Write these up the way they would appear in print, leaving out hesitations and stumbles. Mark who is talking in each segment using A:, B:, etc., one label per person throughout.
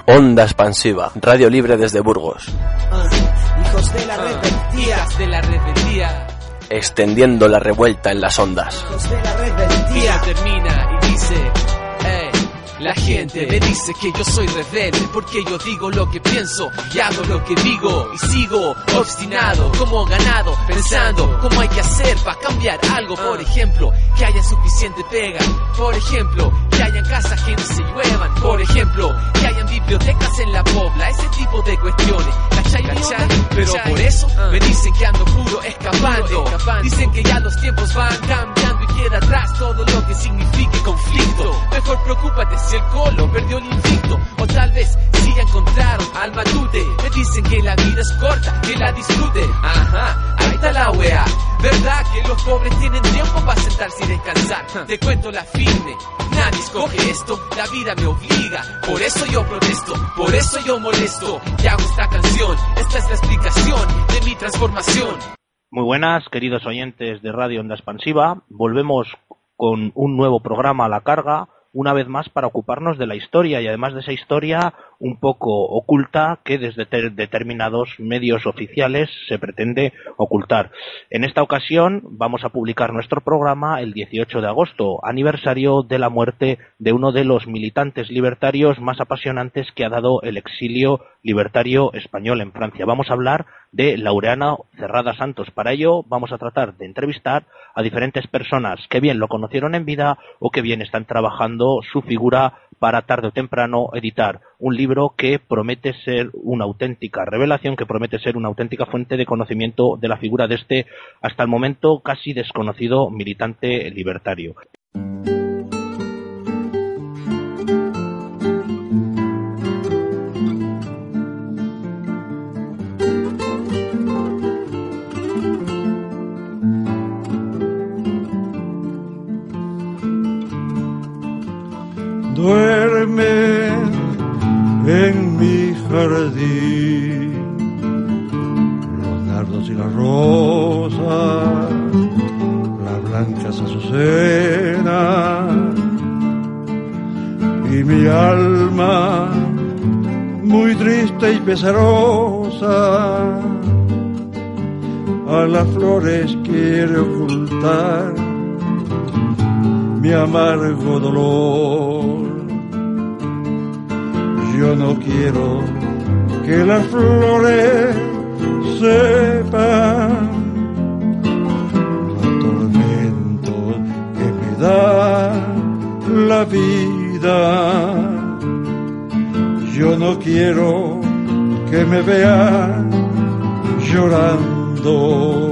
A: Onda Expansiva, radio libre desde Burgos.
B: Hijos de la rebeldía.
A: Extendiendo la revuelta en las ondas.
B: Hijos de la rebeldía.
C: Termina y dice, la gente me dice que yo soy rebelde porque yo digo lo que pienso y hago lo que digo y sigo obstinado como ganado pensando cómo hay que hacer para cambiar algo. Por ejemplo, que haya suficiente pega. Por ejemplo, que hayan casas que no se lluevan. Por ejemplo, que hayan bibliotecas en la pobla. Ese tipo de cuestiones. ¿Cachai? Pero por eso me dicen que ando puro escapando. Dicen que ya los tiempos van cambiando y queda atrás todo lo que signifique conflicto. Mejor preocúpate si el colo perdió el invicto, o tal vez si ya encontraron al matute. Me dicen que la vida es corta, que la disfruten. Ajá, ahí está la wea. ¿Verdad que los pobres tienen tiempo para sentarse y descansar? Te cuento la firme, nadie escoge esto, la vida me obliga. Por eso yo protesto, por eso yo molesto. Y hago esta canción, esta es la explicación de mi transformación.
D: Muy buenas, queridos oyentes de Radio Onda Expansiva. Volvemos con un nuevo programa a la carga, una vez más para ocuparnos de la historia y además de esa historia un poco oculta que desde determinados medios oficiales se pretende ocultar. En esta ocasión vamos a publicar nuestro programa el 18 de agosto, aniversario de la muerte de uno de los militantes libertarios más apasionantes que ha dado el exilio libertario español en Francia. Vamos a hablar de Laureano Cerrada Santos. Para ello vamos a tratar de entrevistar a diferentes personas que bien lo conocieron en vida o que bien están trabajando su figura para tarde o temprano editar un libro que promete ser una auténtica revelación, que promete ser una auténtica fuente de conocimiento de la figura de este hasta el momento casi desconocido militante libertario.
E: Duerme en mi jardín los nardos y las rosas, las blancas azucenas, y mi alma muy triste y pesarosa a las flores quiere ocultar mi amargo dolor. Yo no quiero que las flores sepan los tormentos que me da la vida. Yo no quiero que me vean llorando,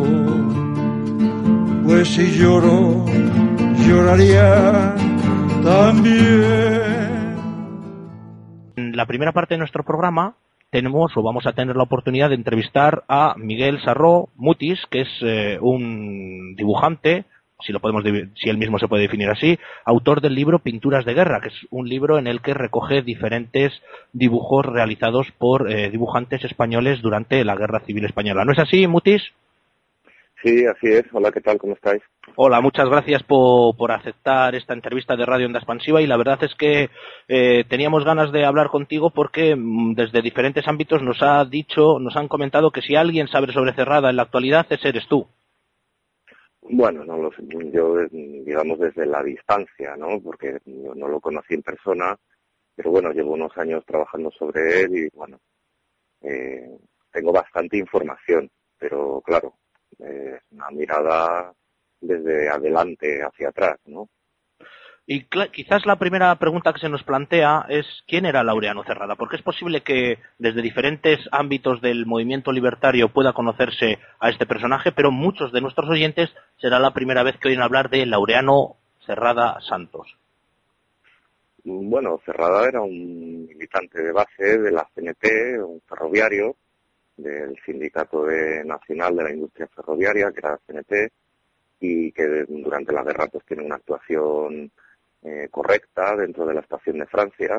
E: pues si lloro, lloraría también.
D: En la primera parte de nuestro programa vamos a tener la oportunidad de entrevistar a Miguel Sarró Mutis, que es un dibujante, si él mismo se puede definir así, autor del libro Pinturas de Guerra, que es un libro en el que recoge diferentes dibujos realizados por dibujantes españoles durante la Guerra Civil Española. ¿No es así, Mutis?
F: Sí, así es. Hola, ¿qué tal? ¿Cómo estáis?
D: Hola, muchas gracias por aceptar esta entrevista de Radio Onda Expansiva, y la verdad es que teníamos ganas de hablar contigo porque desde diferentes ámbitos nos han comentado que si alguien sabe sobre Cerrada en la actualidad, ese eres tú.
F: Bueno, no lo sé, yo digamos desde la distancia, ¿no? Porque yo no lo conocí en persona, pero bueno, llevo unos años trabajando sobre él y bueno, tengo bastante información, pero claro, una mirada desde adelante hacia atrás, ¿no?
D: Y quizás la primera pregunta que se nos plantea es ¿quién era Laureano Cerrada? Porque es posible que desde diferentes ámbitos del movimiento libertario pueda conocerse a este personaje, pero muchos de nuestros oyentes será la primera vez que oyen hablar de Laureano Cerrada Santos.
F: Bueno, Cerrada era un militante de base de la CNT, un ferroviario del Sindicato Nacional de la Industria Ferroviaria, que era la CNT, y que durante la guerra pues tiene una actuación correcta dentro de la estación de Francia,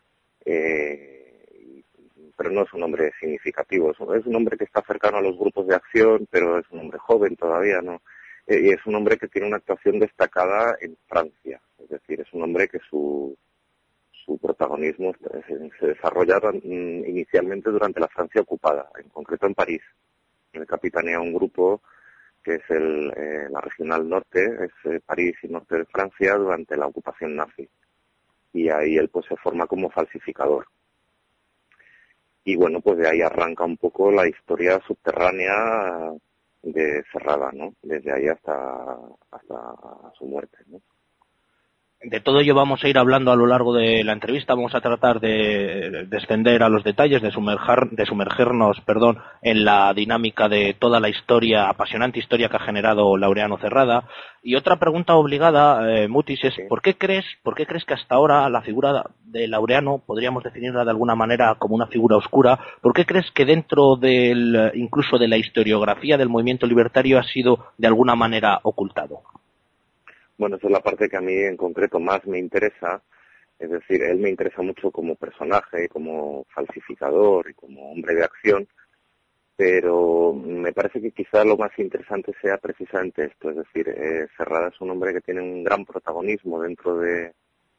F: pero no es un hombre significativo, es un hombre que está cercano a los grupos de acción, pero es un hombre joven todavía, ¿no? Y es un hombre que tiene una actuación destacada en Francia, es decir, es un hombre que su su protagonismo se desarrolla inicialmente durante la Francia ocupada, en concreto en París. Él capitanea un grupo que es la regional norte, es París y norte de Francia, durante la ocupación nazi. Y ahí él pues se forma como falsificador. Y bueno, pues de ahí arranca un poco la historia subterránea de Serrada, ¿no? Desde ahí hasta su muerte, ¿no?
D: De todo ello vamos a ir hablando a lo largo de la entrevista. Vamos a tratar de descender a los detalles, de sumergernos, en la dinámica de toda la historia, apasionante historia que ha generado Laureano Cerrada. Y otra pregunta obligada, Mutis, es ¿por qué crees que hasta ahora la figura de Laureano podríamos definirla de alguna manera como una figura oscura? ¿Por qué crees que dentro incluso de la historiografía del movimiento libertario ha sido de alguna manera ocultado?
F: Bueno, esa es la parte que a mí en concreto más me interesa, es decir, él me interesa mucho como personaje, como falsificador y como hombre de acción, pero me parece que quizá lo más interesante sea precisamente esto, es decir, Serrada es un hombre que tiene un gran protagonismo dentro de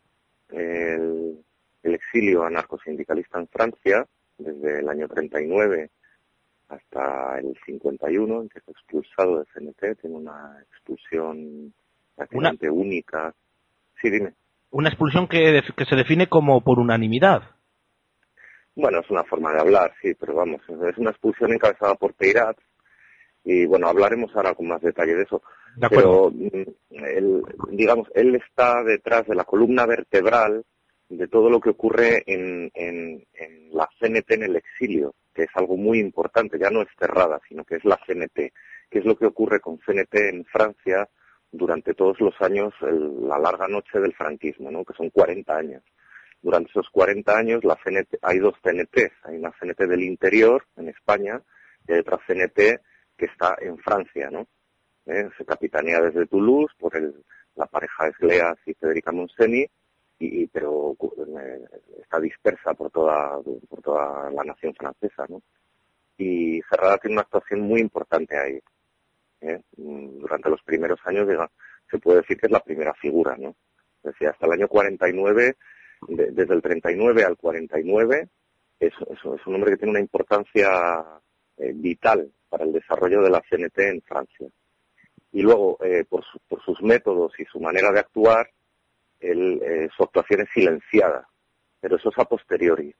F: el exilio anarcosindicalista en Francia, desde el año 39 hasta el 51, en que fue expulsado de CNT, tiene una expulsión prácticamente única. Sí, dime.
D: Una expulsión que se define como por unanimidad.
F: Bueno, es una forma de hablar, sí, pero vamos, es una expulsión encabezada por Peyrat, y bueno, hablaremos ahora con más detalle de eso.
D: De acuerdo.
F: Pero, él está detrás de la columna vertebral de todo lo que ocurre en la CNT en el exilio, que es algo muy importante, ya no es Cerrada, sino que es la CNT, que es lo que ocurre con CNT en Francia durante todos los años, la larga noche del franquismo, ¿no? Que son 40 años. Durante esos 40 años hay dos CNTs, hay una CNT del interior, en España, y hay otra CNT que está en Francia, ¿no? Se capitanea desde Toulouse por la pareja Esgleas y Federica Monseni, pero está dispersa por toda la nación francesa, ¿no? Y Serrada tiene una actuación muy importante ahí. Durante los primeros años se puede decir que es la primera figura, ¿no? Es decir, hasta el año 49, desde el 39 al 49, es un hombre que tiene una importancia vital para el desarrollo de la CNT en Francia. Y luego, por sus métodos y su manera de actuar, su actuación es silenciada, pero eso es a posteriori.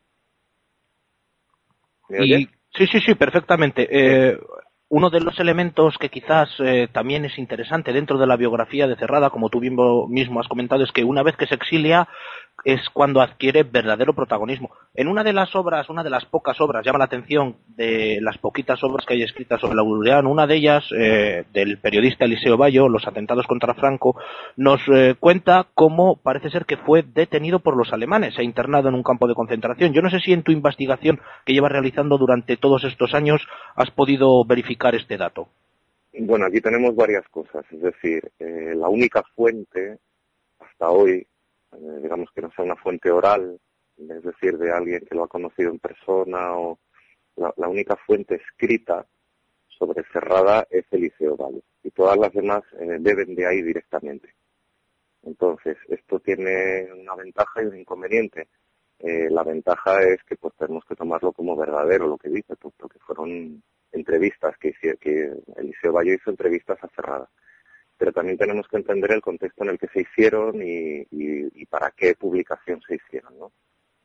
F: ¿Me oyes?
D: Sí, perfectamente. Uno de los elementos que quizás también es interesante dentro de la biografía de Cerrada, como tú mismo has comentado, es que una vez que se exilia es cuando adquiere verdadero protagonismo. En una de las pocas obras, llama la atención de las poquitas obras que hay escritas sobre Laureano, una de ellas, del periodista Eliseo Bayo, Los atentados contra Franco, nos cuenta cómo parece ser que fue detenido por los alemanes e internado en un campo de concentración. Yo no sé si en tu investigación que llevas realizando durante todos estos años has podido verificar este dato.
F: Bueno, aquí tenemos varias cosas, es decir, la única fuente hasta hoy, digamos que no sea una fuente oral, es decir, de alguien que lo ha conocido en persona, o la única fuente escrita sobre Cerrada es Eliseo Bayo, y todas las demás beben de ahí directamente. Entonces, esto tiene una ventaja y un inconveniente. La ventaja es que pues tenemos que tomarlo como verdadero lo que dice, puesto que fueron entrevistas que Eliseo Bayo hizo entrevistas a Cerrada. Pero también tenemos que entender el contexto en el que se hicieron y para qué publicación se hicieron, ¿no?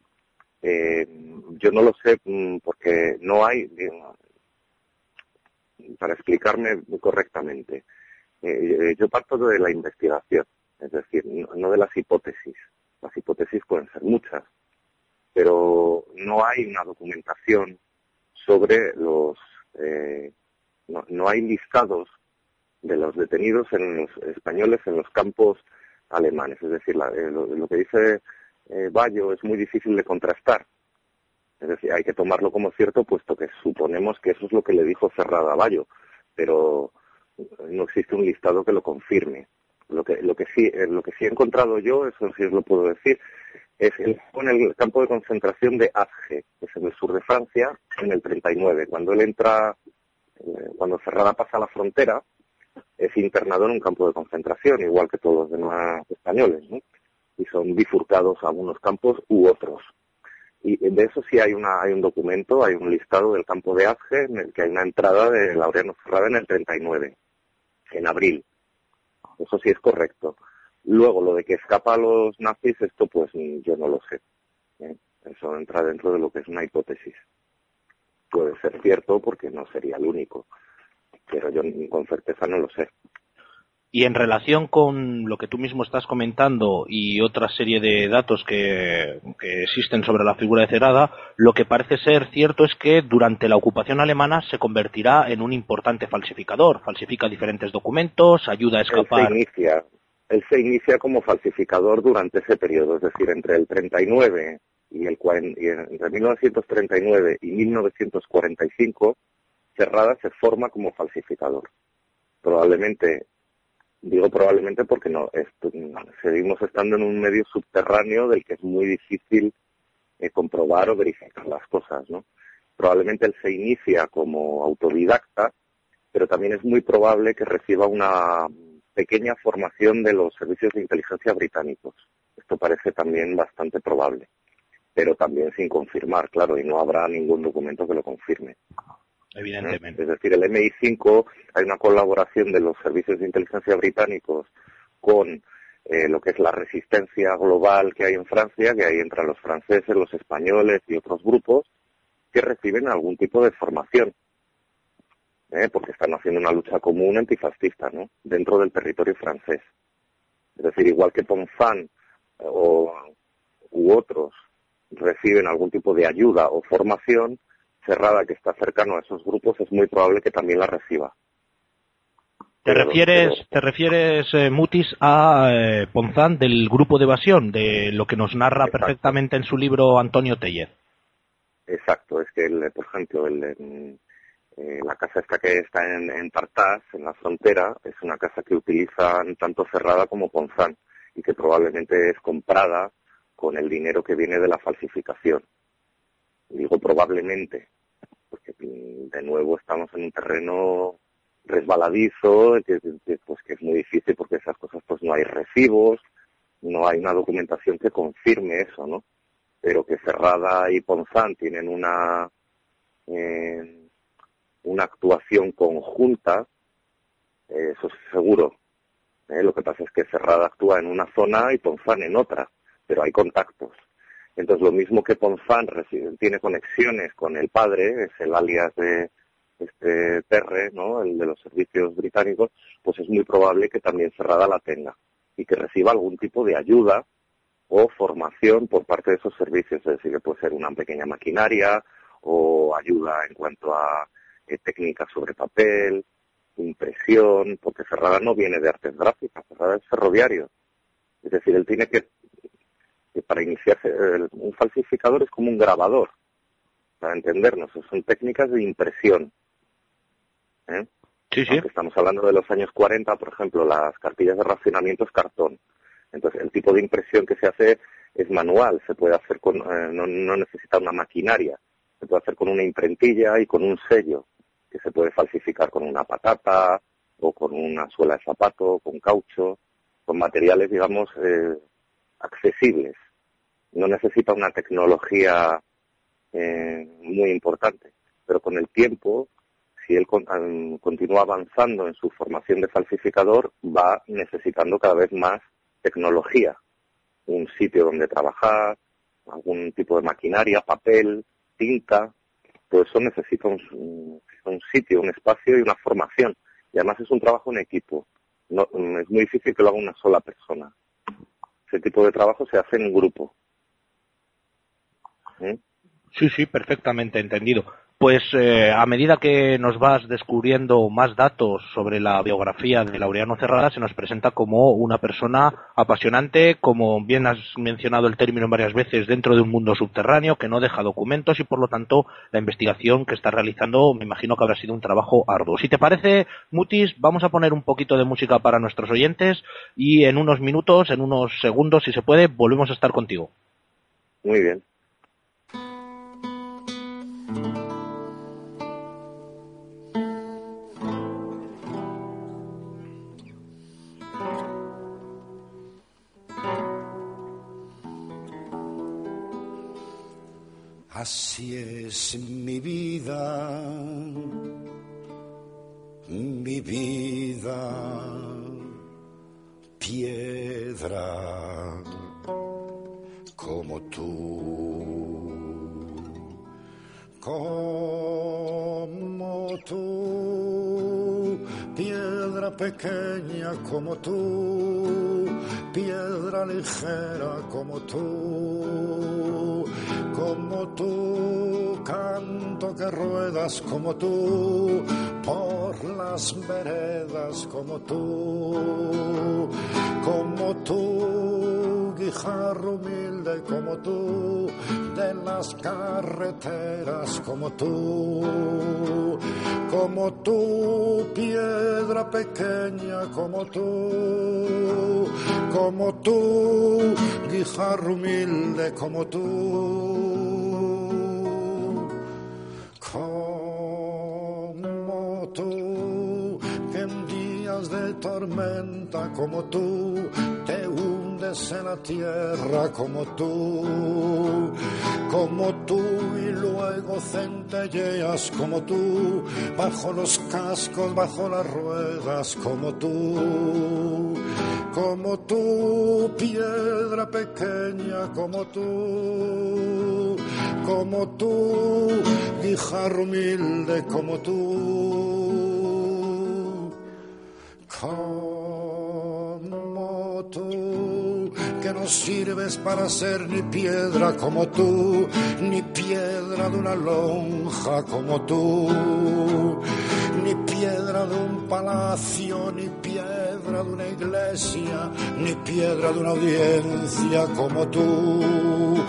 F: Yo no lo sé porque no hay, para explicarme correctamente, yo parto de la investigación, es decir, no de las hipótesis. Las hipótesis pueden ser muchas, pero no hay una documentación sobre no hay listados de los detenidos españoles en los campos alemanes. Es decir, lo que dice Bayo es muy difícil de contrastar. Es decir, hay que tomarlo como cierto, puesto que suponemos que eso es lo que le dijo Cerrada a Bayo, pero no existe un listado que lo confirme. Lo que sí he encontrado yo, eso sí os lo puedo decir, es en el campo de concentración de Azge, que es en el sur de Francia, en el 39. Cuando él entra, cuando Cerrada pasa la frontera, es internado en un campo de concentración, igual que todos los demás españoles, ¿no? y son bifurcados a unos campos u otros. Y de eso sí hay un documento, hay un listado del campo de Azge en el que hay una entrada de Laureano Ferrada en el 39, en abril. Eso sí es correcto. Luego, lo de que escapa a los nazis, esto pues yo no lo sé. Eso entra dentro de lo que es una hipótesis. Puede ser cierto porque no sería el único, pero yo con certeza no lo sé.
D: Y en relación con lo que tú mismo estás comentando y otra serie de datos que existen sobre la figura de Cerrada, lo que parece ser cierto es que durante la ocupación alemana se convertirá en un importante falsificador. Falsifica diferentes documentos, ayuda a escapar.
F: Él se inicia como falsificador durante ese periodo, es decir, entre el 39 entre 1939 y 1945, Cerrada se forma como falsificador. Digo probablemente porque seguimos estando en un medio subterráneo del que es muy difícil comprobar o verificar las cosas, ¿no? Probablemente él se inicia como autodidacta, pero también es muy probable que reciba una pequeña formación de los servicios de inteligencia británicos. Esto parece también bastante probable, pero también sin confirmar, claro, y no habrá ningún documento que lo confirme.
D: Evidentemente.
F: Es decir, el MI5, hay una colaboración de los servicios de inteligencia británicos con lo que es la resistencia global que hay en Francia, que hay entre los franceses, los españoles y otros grupos que reciben algún tipo de formación, porque están haciendo una lucha común antifascista, ¿no?, dentro del territorio francés. Es decir, igual que Ponzán u otros reciben algún tipo de ayuda o formación, Cerrada, que está cercano a esos grupos, es muy probable que también la reciba.
D: ¿Te refieres, Mutis, a Ponzán del grupo de evasión, de lo que nos narra
F: Exacto.
D: perfectamente en su libro Antonio Tellez?
F: Exacto, es que, por ejemplo, la casa esta que está en Tartàs, en la frontera, es una casa que utilizan tanto Cerrada como Ponzán y que probablemente es comprada con el dinero que viene de la falsificación. Digo probablemente, porque de nuevo estamos en un terreno resbaladizo, que es muy difícil porque esas cosas pues no hay recibos, no hay una documentación que confirme eso, ¿no? Pero que Cerrada y Ponzán tienen una actuación conjunta, eso es seguro. Lo que pasa es que Cerrada actúa en una zona y Ponzán en otra, pero hay contactos. Entonces, lo mismo que Ponzán tiene conexiones con el padre, es el alias de Terre, ¿no?, el de los servicios británicos, pues es muy probable que también Cerrada la tenga y que reciba algún tipo de ayuda o formación por parte de esos servicios, es decir, que puede ser una pequeña maquinaria o ayuda en cuanto a técnicas sobre papel, impresión, porque Cerrada no viene de artes gráficas, Cerrada es ferroviario. Es decir, él tiene que para iniciarse, un falsificador es como un grabador, para entendernos, son técnicas de impresión.
D: Sí.
F: Aunque estamos hablando de los años 40, por ejemplo, las cartillas de racionamiento es cartón. Entonces, el tipo de impresión que se hace es manual, se puede hacer no necesita una maquinaria, se puede hacer con una imprentilla y con un sello, que se puede falsificar con una patata o con una suela de zapato, con caucho, con materiales, digamos, accesibles. No necesita una tecnología muy importante, pero con el tiempo, si él continúa avanzando en su formación de falsificador, va necesitando cada vez más tecnología, un sitio donde trabajar, algún tipo de maquinaria, papel, tinta, todo eso necesita un sitio, un espacio y una formación. Y además es un trabajo en equipo. No, es muy difícil que lo haga una sola persona. Ese tipo de trabajo se hace en grupo.
D: Sí, perfectamente entendido. Pues a medida que nos vas descubriendo más datos sobre la biografía de Laureano Cerrada, se nos presenta como una persona apasionante, como bien has mencionado el término varias veces, dentro de un mundo subterráneo que no deja documentos y por lo tanto la investigación que está realizando me imagino que habrá sido un trabajo arduo. Si te parece, Mutis, vamos a poner un poquito de música para nuestros oyentes y en unos minutos, en unos segundos, si se puede, volvemos a estar contigo.
F: Muy bien.
G: Así es mi vida, piedra como tú, piedra pequeña como tú, piedra ligera como tú, canto que ruedas como tú, por las veredas como tú, guijarro humilde como tú, de las carreteras como tú, piedra pequeña como tú, guijarro humilde como tú, que en días de tormenta como tú, te hundes en la tierra como tú, y luego centelleas como tú, bajo los cascos, bajo las ruedas como tú, piedra pequeña como tú, guijarro humilde como tú, que no sirves para ser ni piedra como tú, ni piedra de una lonja como tú, ni piedra de un palacio, ni piedra de una iglesia, ni piedra de una audiencia como tú.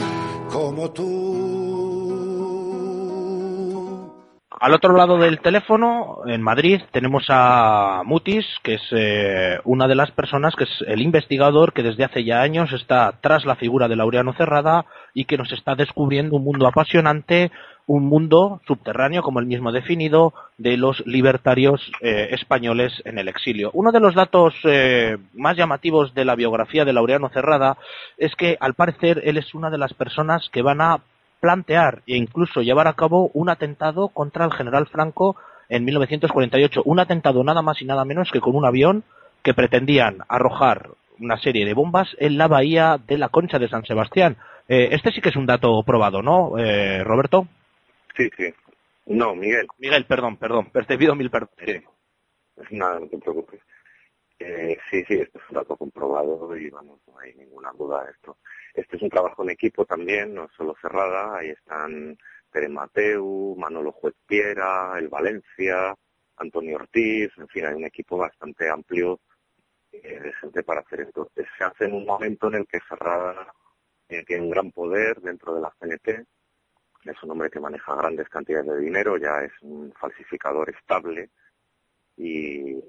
D: Al otro lado del teléfono, en Madrid, tenemos a Mutis, que es una de las personas, que es el investigador que desde hace ya años está tras la figura de Laureano Cerrada y que nos está descubriendo un mundo apasionante, un mundo subterráneo, como él mismo ha definido, de los libertarios españoles en el exilio. Uno de los datos más llamativos de la biografía de Laureano Cerrada es que, al parecer, él es una de las personas que van a plantear e incluso llevar a cabo un atentado contra el general Franco en 1948. Un atentado nada más y nada menos que con un avión que pretendían arrojar una serie de bombas en la bahía de la Concha de San Sebastián. Este sí que es un dato probado, ¿no, Roberto?
F: Sí. No, Miguel.
D: Miguel, perdón, te pido mil perdones.
F: Sí. Nada, no te preocupes. Sí, esto es un dato comprobado y vamos, no hay ninguna duda de esto. Este es un trabajo en equipo también, no es solo Cerrada, ahí están Pere Mateu, Manolo Juez Piera, el Valencia, Antonio Ortiz, en fin, hay un equipo bastante amplio de gente para hacer esto. Se hace en un momento en el que Cerrada tiene un gran poder dentro de la CNT, es un hombre que maneja grandes cantidades de dinero, ya es un falsificador estable y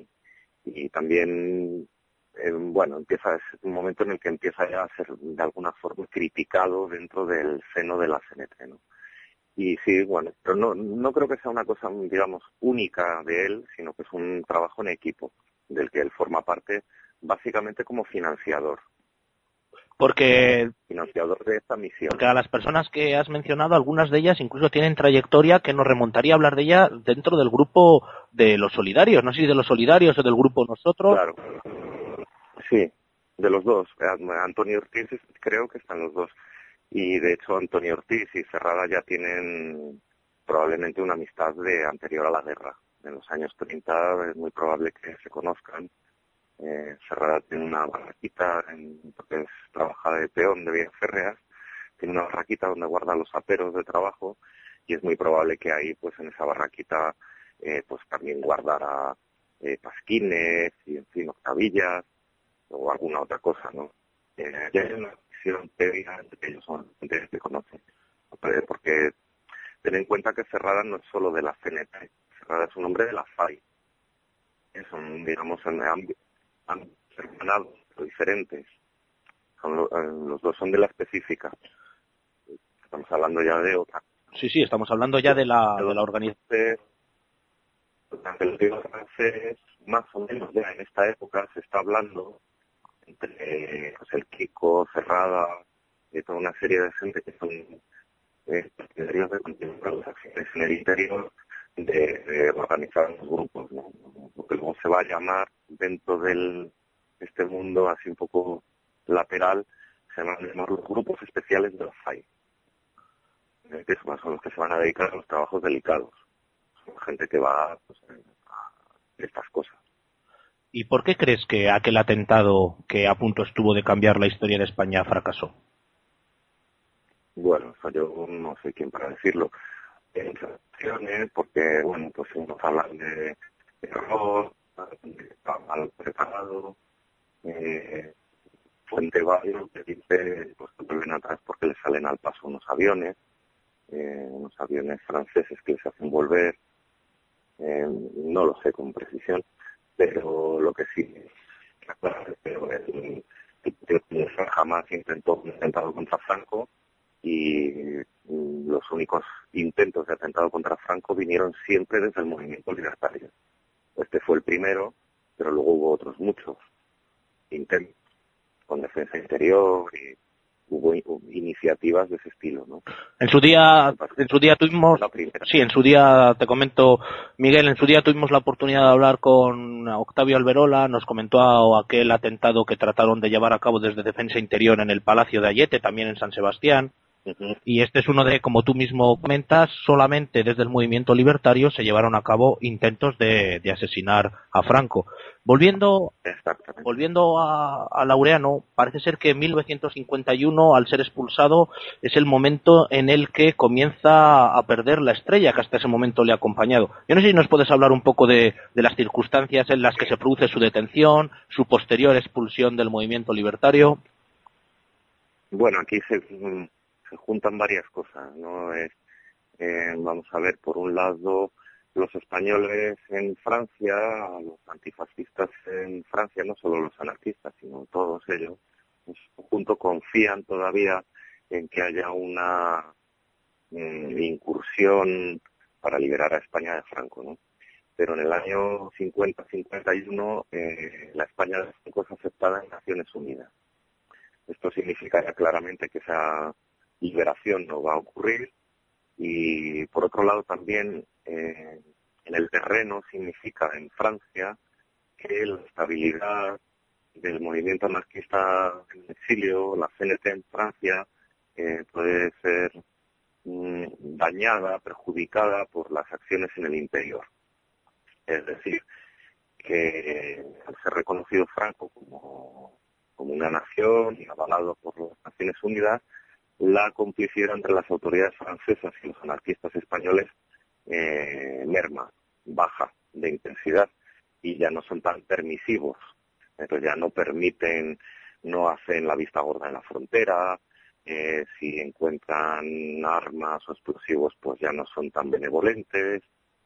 F: también empieza es un momento en el que empieza ya a ser de alguna forma criticado dentro del seno de la CNT, ¿no? Y sí, pero no creo que sea una cosa, digamos, única de él, sino que es un trabajo en equipo del que él forma parte básicamente como financiador. Financiador de esta misión.
D: Porque a las personas que has mencionado, algunas de ellas incluso tienen trayectoria que nos remontaría a hablar de ella dentro del grupo de los solidarios. No sé si de los solidarios o del grupo Nosotros.
F: Claro. Sí, de los dos. Antonio Ortiz creo que están los dos. Y de hecho Antonio Ortiz y Cerrada ya tienen probablemente una amistad de anterior a la guerra. En los años 30 es muy probable que se conozcan. Cerrada tiene una barraquita, porque trabaja de peón de vías férreas, tiene una barraquita donde guarda los aperos de trabajo y es muy probable que ahí, pues en esa barraquita, pues también guardara pasquines y, en fin, octavillas o alguna otra cosa, ¿no? Ya hay una visión previa entre que ellos son gente que se conocen, porque ten en cuenta que Cerrada no es solo de la CNT, Cerrada es un hombre de la FAI, son, digamos, hermanados, pero diferentes. Los dos son de la específica. Estamos hablando ya de otra.
D: Sí, estamos hablando ya de la organización.
F: Más o menos ya en esta época se está hablando entre el Kiko, Cerrada y toda una serie de gente que son partidarios de continuar las acciones en el interior de organizar los grupos, ¿no? Porque luego se va a llamar dentro de este mundo así un poco lateral, se van a llamar los grupos especiales de la FAI, que son los que se van a dedicar a los trabajos delicados. Son gente que va pues, a estas cosas.
D: ¿Y por qué crees que aquel atentado que a punto estuvo de cambiar la historia de España fracasó?
F: Bueno, o sea, yo no sé quién para decirlo. En situaciones, porque, bueno, pues unos hablan de error, de mal preparado, Fuente Bayo que dice pues que vuelven atrás porque les salen al paso unos aviones franceses que les hacen volver, no lo sé con precisión, pero lo que sí, claro, pero el jamás intentado contra Franco, y los únicos intentos de atentado contra Franco vinieron siempre desde el movimiento libertario. Este fue el primero, pero luego hubo otros muchos intentos con defensa interior y hubo iniciativas de ese estilo, ¿no?
D: En su día tuvimos, sí, en su día, te comento, Miguel, en su día tuvimos la oportunidad de hablar con Octavio Alberola, nos comentó aquel atentado que trataron de llevar a cabo desde Defensa Interior en el Palacio de Ayete, también en San Sebastián. Y este es uno de, como tú mismo comentas, solamente desde el movimiento libertario se llevaron a cabo intentos de asesinar a Franco. Volviendo a Laureano, parece ser que en 1951, al ser expulsado, es el momento en el que comienza a perder la estrella que hasta ese momento le ha acompañado. Yo no sé si nos puedes hablar un poco de las circunstancias en las que se produce su detención, su posterior expulsión del movimiento libertario.
F: Bueno, aquí se juntan varias cosas, ¿no? Vamos a ver, por un lado, los españoles en Francia, los antifascistas en Francia, no solo los anarquistas, sino todos ellos, en su conjunto confían todavía en que haya una incursión para liberar a España de Franco, ¿no? Pero en el año 50-51 la España de Franco es aceptada en Naciones Unidas. Esto significaría claramente que esa liberación no va a ocurrir, y por otro lado también en el terreno significa en Francia que la estabilidad del movimiento anarquista en el exilio, la CNT en Francia, puede ser dañada, perjudicada por las acciones en el interior. Es decir, que al ser reconocido Franco como una nación y avalado por las Naciones Unidas, la complicidad entre las autoridades francesas y los anarquistas españoles merma, baja de intensidad, y ya no son tan permisivos. Entonces ya no permiten, no hacen la vista gorda en la frontera, si encuentran armas o explosivos pues ya no son tan benevolentes.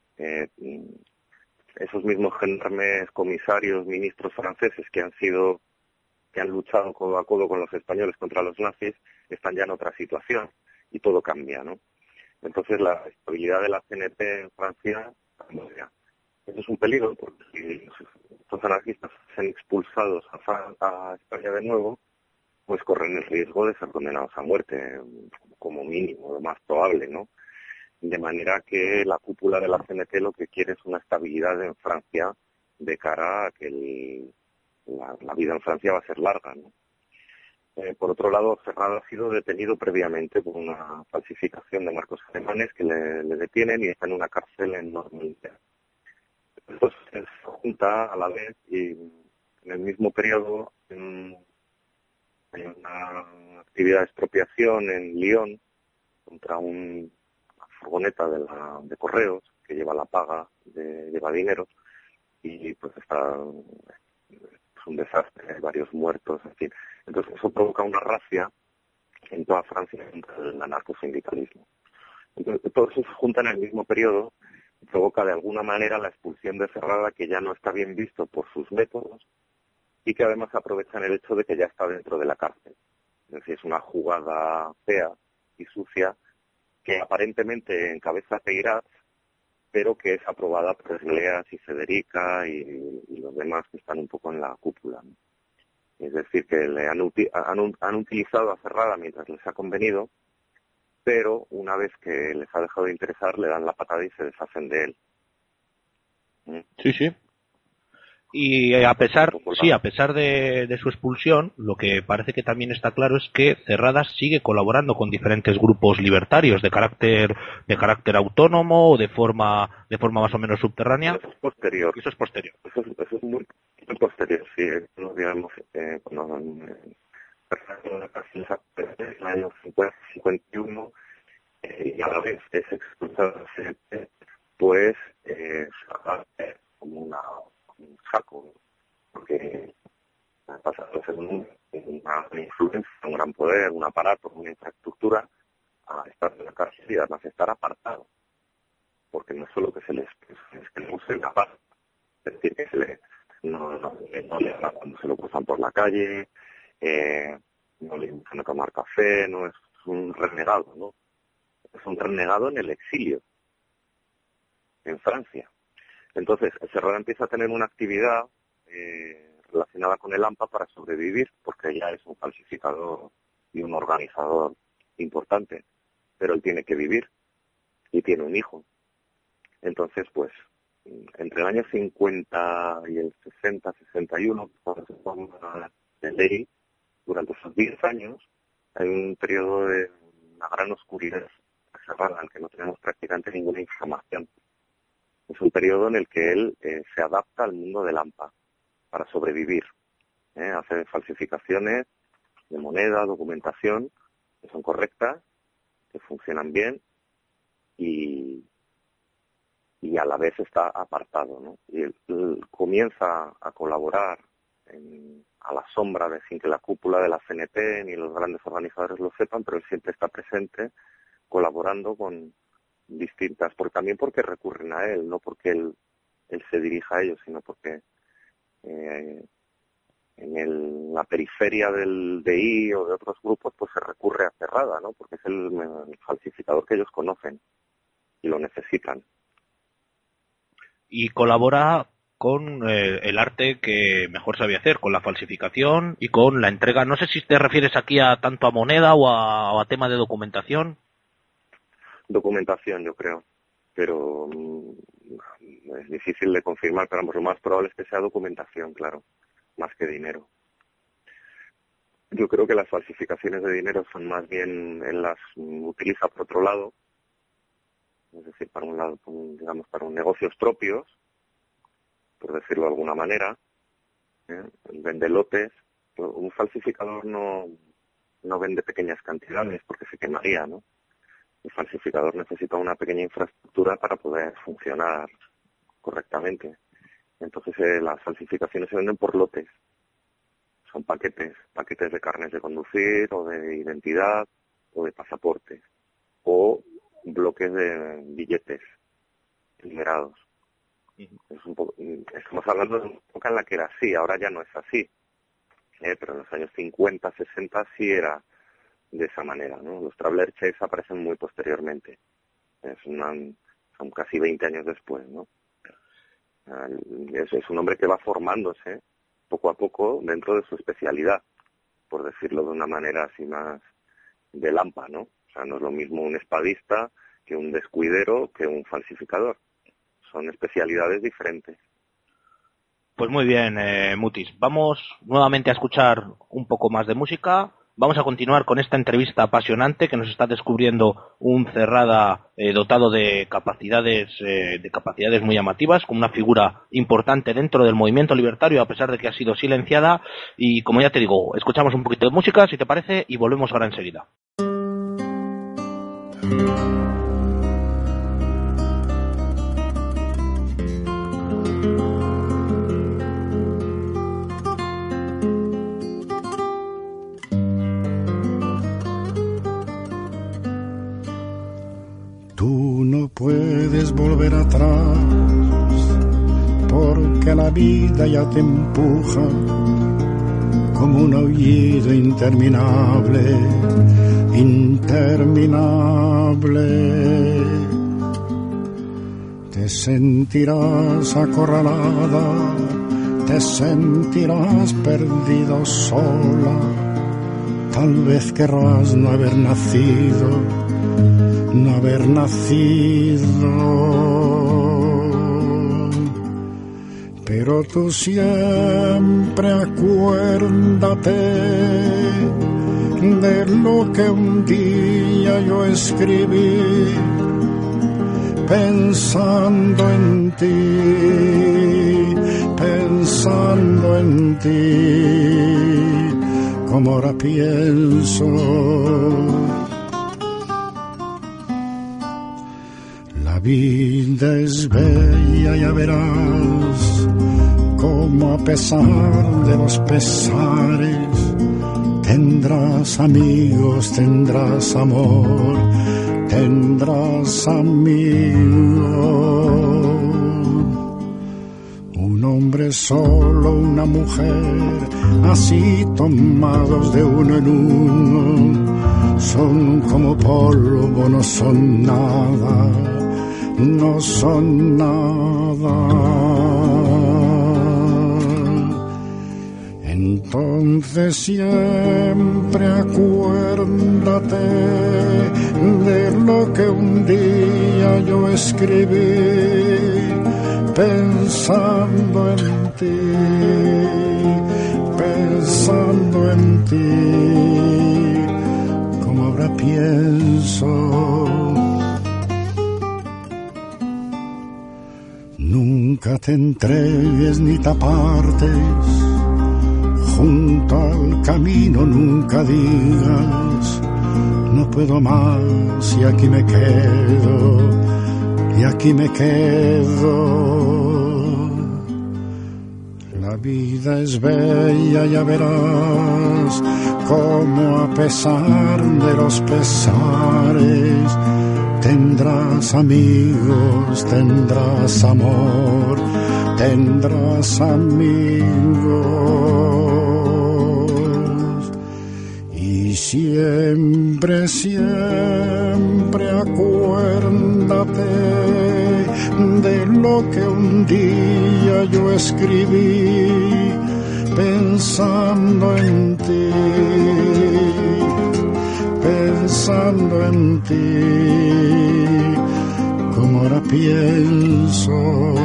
F: Esos mismos gendarmes, comisarios, ministros franceses que han luchado codo a codo con los españoles contra los nazis, están ya en otra situación y todo cambia, ¿no? Entonces la estabilidad de la CNT en Francia cambia. Eso es un peligro porque si estos anarquistas son expulsados a España de nuevo, pues corren el riesgo de ser condenados a muerte, como mínimo, lo más probable, ¿no? De manera que la cúpula de la CNT lo que quiere es una estabilidad en Francia de cara a que la vida en Francia va a ser larga, ¿no? Por otro lado, Ferrado ha sido detenido previamente por una falsificación de marcos alemanes que le detienen y está en una cárcel en Normandía. Entonces se junta a la vez y en el mismo periodo hay una actividad de expropiación en Lyon contra una furgoneta de correos que lleva la paga lleva dinero, y pues está un desastre, hay varios muertos, en fin. Entonces eso provoca una racia en toda Francia contra el anarcosindicalismo. Entonces todo eso se junta en el mismo periodo y provoca de alguna manera la expulsión de Ferrada, que ya no está bien visto por sus métodos y que además aprovechan el hecho de que ya está dentro de la cárcel. Es decir, es una jugada fea y sucia que aparentemente encabeza Peirats, pero que es aprobada por Esgleas y Federica y los demás que están un poco en la cúpula, ¿no? Es decir, que le han utilizado a Ferrada mientras les ha convenido, pero una vez que les ha dejado de interesar le dan la patada y se deshacen de él.
D: Sí. Y a pesar de su expulsión, lo que parece que también está claro es que Cerradas sigue colaborando con diferentes grupos libertarios de carácter autónomo o de forma más o menos subterránea.
F: Eso es posterior.
D: Eso es posterior.
F: Eso es muy posterior, sí. Digamos, cuando en el año 50-51 y a la vez es expulsado, pues como un saco, porque ha pasado a ser una influencia, un gran poder, un aparato, una infraestructura, a estar en la cárcel y además estar apartado, porque no es solo que se les use la paz, es decir, que no le habla cuando se lo cruzan por la calle, no le invitan a tomar café, no es un renegado, ¿no? Es un renegado en el exilio, en Francia. Entonces, Cerrada empieza a tener una actividad relacionada con el AMPA para sobrevivir, porque ya es un falsificador y un organizador importante, pero él tiene que vivir y tiene un hijo. Entonces, pues, entre el año 50 y el 60-61, cuando se forma la ley, durante esos 10 años, hay un periodo de una gran oscuridad cerrada, en el que no tenemos prácticamente ninguna información. Es un periodo en el que él se adapta al mundo del AMPA para sobrevivir. Hace falsificaciones de moneda, documentación, que son correctas, que funcionan bien y a la vez está apartado, ¿no? Y él comienza a colaborar a la sombra, sin que la cúpula de la CNT ni los grandes organizadores lo sepan, pero él siempre está presente colaborando con distintas, porque recurren a él, no porque él se dirija a ellos, sino porque en la periferia del DI o de otros grupos pues se recurre a Cerrada, ¿no? Porque es el falsificador que ellos conocen y lo necesitan.
D: Y colabora con el arte que mejor sabía hacer, con la falsificación y con la entrega. No sé si te refieres aquí tanto a moneda o a tema de documentación.
F: Documentación, yo creo, pero es difícil de confirmar, pero lo más probable es que sea documentación, claro, más que dinero. Yo creo que las falsificaciones de dinero son más bien, él las utiliza por otro lado, es decir, para un lado, digamos, para negocios propios, por decirlo de alguna manera, vende lotes. Un falsificador no vende pequeñas cantidades porque se quemaría, ¿no? El falsificador necesita una pequeña infraestructura para poder funcionar correctamente. Entonces las falsificaciones se venden por lotes. Son paquetes de carnes de conducir o de identidad o de pasaportes o bloques de billetes numerados. Estamos hablando de una época en la que era así, ahora ya no es así, pero en los años 50, 60 sí era de esa manera, ¿no? Los traveler checks aparecen muy posteriormente, son casi 20 años después, ¿no? Es un hombre que va formándose poco a poco dentro de su especialidad, por decirlo de una manera así más de lampa, ¿no? O sea, no es lo mismo un espadista que un descuidero que un falsificador. Son especialidades diferentes.
D: Pues muy bien, Mutis. Vamos nuevamente a escuchar un poco más de música. Vamos a continuar con esta entrevista apasionante que nos está descubriendo un Cerrada dotado de capacidades muy llamativas, con una figura importante dentro del movimiento libertario, a pesar de que ha sido silenciada. Y como ya te digo, escuchamos un poquito de música, si te parece, y volvemos ahora enseguida.
G: Tú no puedes volver atrás, porque la vida ya te empuja como un aullido interminable. Te sentirás acorralada, te sentirás perdido sola, tal vez querrás no haber nacido no haber nacido. Pero tú siempre acuérdate de lo que un día yo escribí, pensando en ti, como ahora pienso. La vida es bella, ya verás, como a pesar de los pesares, tendrás amigos, tendrás amor, tendrás amigos. Un hombre solo, una mujer, así tomados de uno en uno, son como polvo, no son nada, no son nada. Entonces siempre acuérdate de lo que un día yo escribí, pensando en ti, como ahora pienso. Nunca te entregues ni te apartes, junto al camino nunca digas, no puedo más y aquí me quedo, y aquí me quedo. La vida es bella, ya verás, como a pesar de los pesares, tendrás amigos, tendrás amor, tendrás amigos. Y siempre, siempre acuérdate de lo que un día yo escribí, pensando en ti, pensando en ti, como ahora pienso.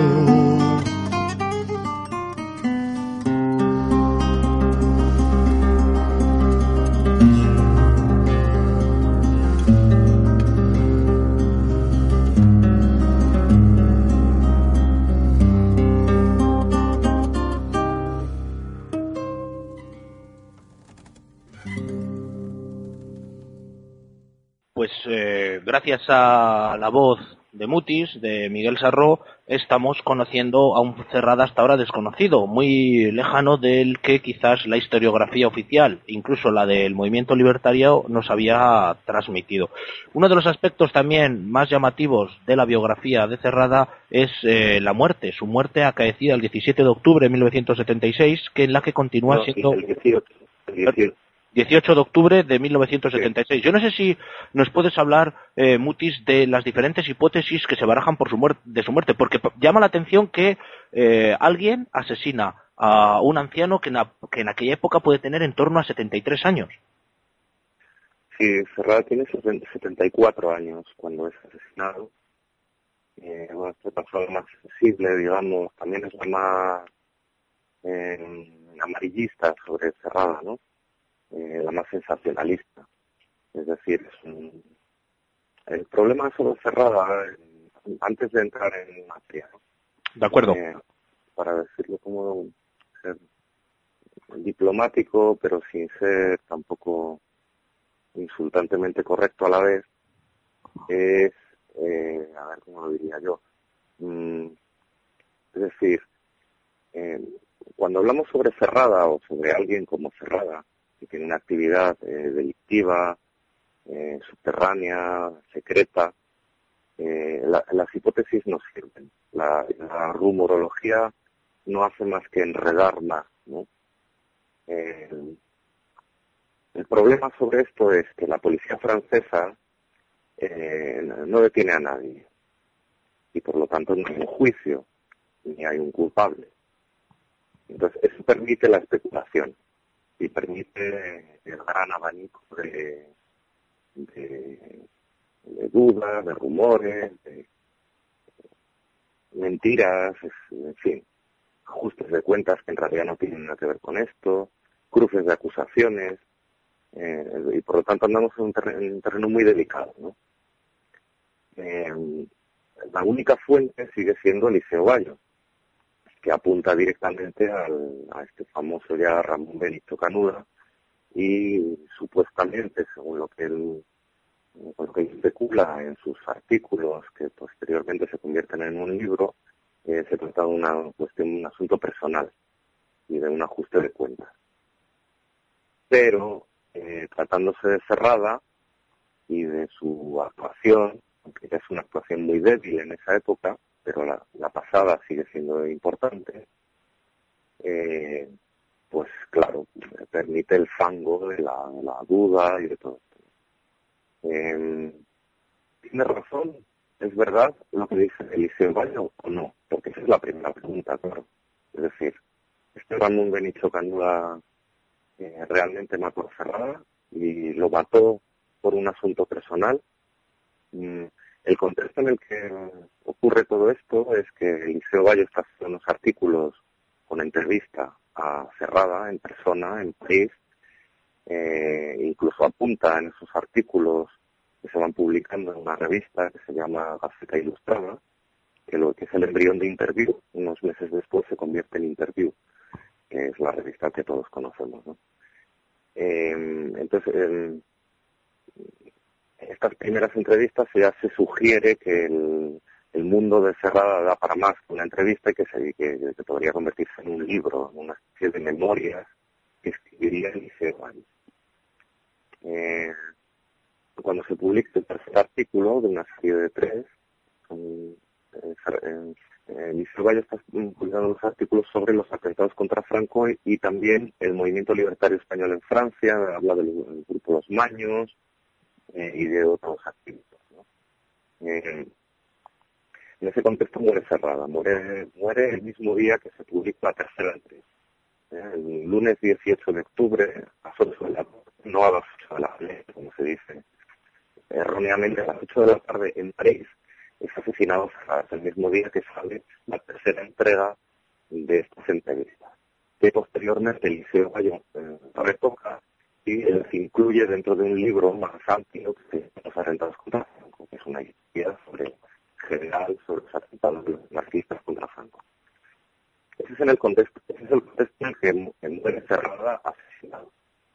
D: Gracias a la voz de Mutis, de Miguel Sarró, estamos conociendo a un Cerrada hasta ahora desconocido, muy lejano del que quizás la historiografía oficial, incluso la del movimiento libertario, nos había transmitido. Uno de los aspectos también más llamativos de la biografía de Cerrada es la muerte, su muerte acaecida el 17 de octubre de 1976, que en la que continúa siendo...
F: El
D: 18 de octubre de 1976. Yo no sé si nos puedes hablar, Mutis, de las diferentes hipótesis que se barajan por su muerte, porque llama la atención que alguien asesina a un anciano que en aquella época puede tener en torno a 73 años.
F: Sí, Cerrada tiene 74 años cuando es asesinado. Bueno, este pasado más sensible, digamos, también es la más amarillista sobre Cerrada, ¿no? La más sensacionalista. Es decir, el problema sobre Cerrada, antes de entrar en materia, ¿no?
D: De acuerdo.
F: Para decirlo como ser diplomático, pero sin ser tampoco insultantemente correcto a la vez, es, a ver cómo lo diría yo, es decir, cuando hablamos sobre Cerrada o sobre alguien como Cerrada, que tiene una actividad delictiva, subterránea, secreta, las hipótesis no sirven. La rumorología no hace más que enredar más, ¿no? El problema sobre esto es que la policía francesa no detiene a nadie y por lo tanto no hay un juicio ni hay un culpable. Entonces eso permite la especulación y permite el gran abanico de de dudas, de rumores, de mentiras, en fin, ajustes de cuentas que en realidad no tienen nada que ver con esto, cruces de acusaciones, y por lo tanto andamos en un terreno muy delicado, ¿no? La única fuente sigue siendo Eliseo Bayo, que apunta directamente a este famoso ya Ramón Benito Canuda, y supuestamente, según lo que él especula en sus artículos, que posteriormente se convierten en un libro, se trata de una cuestión, un asunto personal y de un ajuste de cuentas. Pero, tratándose de Serrada y de su actuación, aunque ya es una actuación muy débil en esa época, pero la pasada sigue siendo importante, pues claro, permite el fango de la duda y de todo esto. ¿Tiene razón? ¿Es verdad lo que dice Eliseo Bayo o no? Porque esa es la primera pregunta, claro. Es decir, ¿este Ramón Benito Canuda realmente mató a Serrada y lo mató por un asunto personal? El contexto en el que ocurre todo esto es que Eliseo Bayo está haciendo unos artículos con entrevista a Serrada en persona, en París, incluso apunta en esos artículos que se van publicando en una revista que se llama Gaceta Ilustrada, que es el embrión de Interview. Unos meses después se convierte en Interview, que es la revista que todos conocemos, ¿no? Entonces, estas primeras entrevistas ya se sugiere que el mundo de Serrada da para más que una entrevista y que podría convertirse en un libro, en una especie de memorias que escribiría Eliseo Bayo. Cuando se publica el tercer artículo de una serie de 3, Eliseo Bayo está publicando los artículos sobre los atentados contra Franco y también el movimiento libertario español en Francia, habla del grupo Los Maños y de otros activistas, ¿no? En ese contexto muere Serrada, muere el mismo día que se publica la tercera entrega. El lunes 18 de octubre, a las 8 de la tarde, no a las 8 de la tarde, como se dice erróneamente, a las 8 de la tarde en París, es asesinado Serrada, el mismo día que sale la tercera entrega de estas entrevistas, que posteriormente Eliseo Bayo retoca y se incluye dentro de un libro más amplio que se llama Los atentados contra Franco, que es una historia general sobre los atentados de los marxistas contra Franco. Ese es el contexto en el que muere Serrada asesinado.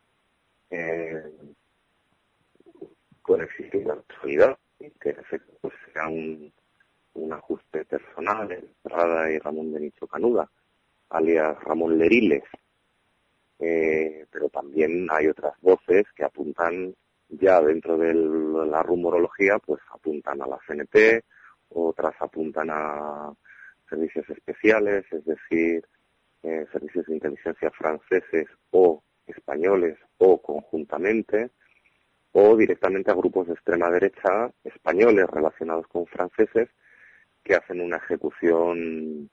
F: Puede existir una casualidad, que en efecto pues, sea un ajuste personal entre Serrada y Ramón Benito Canuda, alias Ramón Leriles. Pero también hay otras voces que apuntan ya dentro de la rumorología, pues apuntan a la CNT, otras apuntan a servicios especiales, es decir, servicios de inteligencia franceses o españoles o conjuntamente, o directamente a grupos de extrema derecha españoles relacionados con franceses que hacen una ejecución,